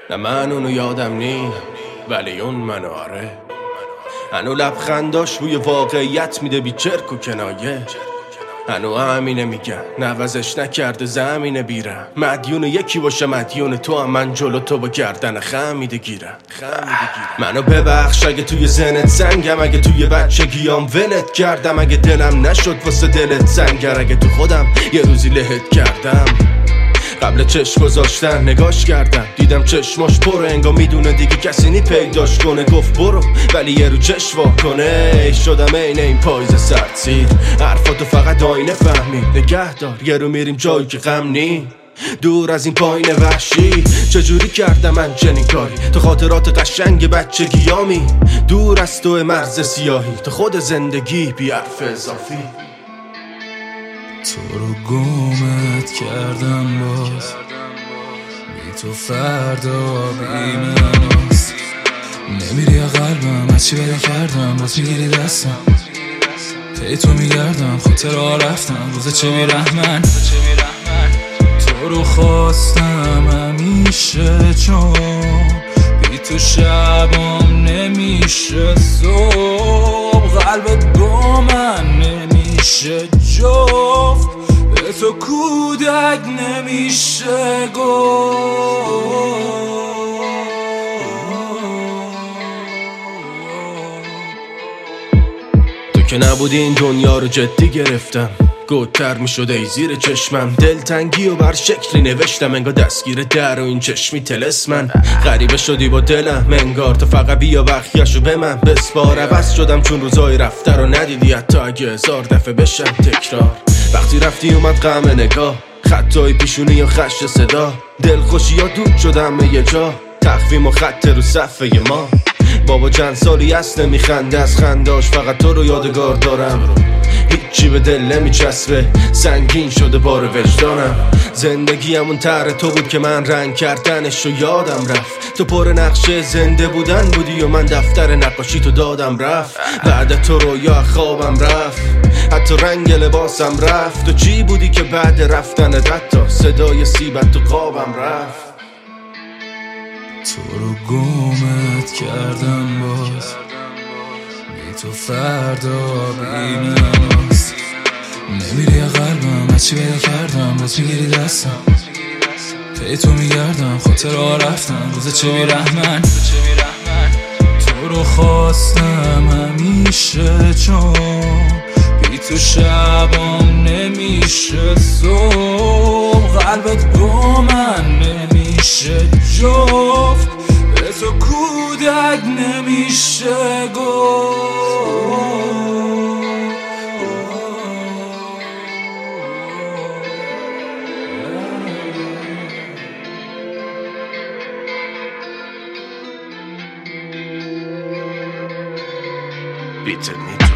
نه من اونو یادم نی، ولی اون منو آره. هنو لبخنداش روی واقعیت میده بی چرک و کنایه. هنو همینه میگن نوازش نکرده زمینه بیرم. مدیون یکی باشه مدیون تو هم، من جلو تو با گردن خمیده گیرم. منو ببخش اگه توی ذهنت سنگم، اگه توی بچگیام ولت کردم، اگه دلم نشد واسه دلت سنگر، اگه تو خودم یه روزی لهت کردم. قبل چشم گذاشتن نگاش کردم، دیدم چشماش پره، انگار میدونه دیگه کسی نی پیداش کنه. گفت برو ولی یه رو چشم وا کنه. شدم عین این پاییز سردسیر، حرفاتو فقط آینه فهمید. نگه دار یه رو میریم جایی که غم نی، دور از این پایین وحشی. چجوری کردم من چنین کاری؟ تو خاطرات قشنگ بچگیامی، دور از تو مرز سیاهی، تو خود زندگی بی حرف اضافی. تو رو گمت کردم باز، بی تو فردا بی مناست. نمیری یا قلبم از چی بده کردم، باز میگیری دستم پی تو میگردم. خاطرها رفتم روز چه بیرحمن، تو رو خواستم همیشه چون بی تو شبام نمیشه صبح. قلبت با من نمیشه جفت، به تو کودک نمیشه گفت. تو که نبودی این دنیا رو جدی گرفتم، گودتر می شده ای زیر چشمم. دلتنگی و بر شکلی نوشتم، انگار دستگیر در و این چشمی تلسمن. غریبه شدی با دلم انگار، تو فقط بیا بخیشو به من بسپار. عوض شدم چون روزای رفته رو ندیدی، حتی اگه 1000 دفعه بشم تکرار. وقتی رفتی اومد غم نگاه، خطای پیشونی و خش صدا. دلخوشی ها دود شدم یه جا، تقویم و خط رو صفحه ما. بابا چند سالی هست نمیخنده، از خنداش فقط تو رو یادگار دارم. هیچی به دل نمیچسبه، سنگین شده بار وجدانم. زندگی همون طرح تو بود که من رنگ کردنش رو یادم رفت. تو پر نقشه زنده بودن بودی و من دفتر نقاشی تو دادم رفت. بعد تو رویا خوابم رفت، حتی رنگ لباسم رفت. تو چی بودی که بعد رفتنت حتی صدای سیبت تو خوابم رفت. تو رو گمت کردم باز، بی تو فردا بی مناست. نمیری یا قلبم از چی بده کردم، باز میگیری دستم پی تو میگردم. خاطرها رفتم روز چه بیرحمن، تو رو خواستم همیشه چون بی تو شبام نمیشه صبح. قلبت با من نمیشه جفت، به تو کودک نمیشه گفت. بیت